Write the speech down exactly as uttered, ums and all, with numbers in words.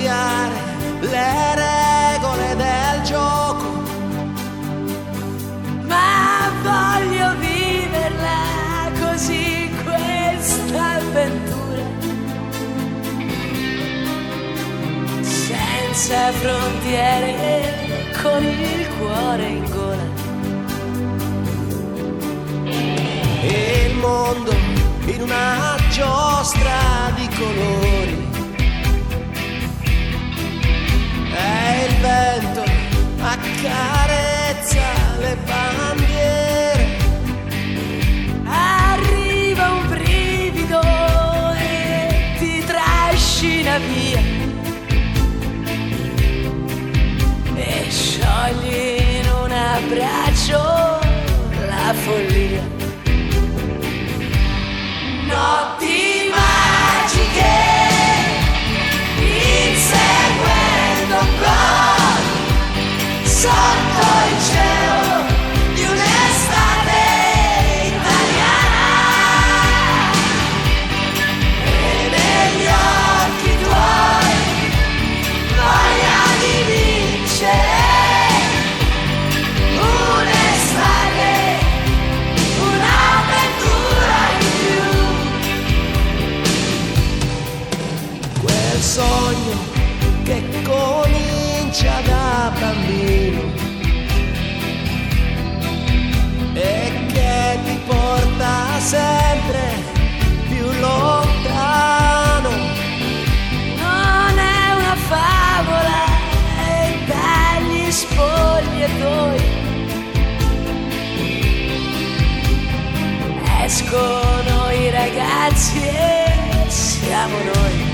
cambiare le regole del gioco, ma voglio viverla così questa avventura, senza frontiere, con il cuore in gola. E il mondo in una giostra di colori, e il vento accarezza le bandiere. Arriva un brivido e ti trascina via, e sciogli in un abbraccio la follia. Notti magiche, inseguendo un gol sotto il cielo di un'estate italiana, e negli occhi tuoi voglia di vincere un'estate, un'avventura in più. Quel sogno che comincia da bambino e che ti porta sempre più lontano. Non è una favola, è dagli spogliatoi escono i ragazzi e siamo noi.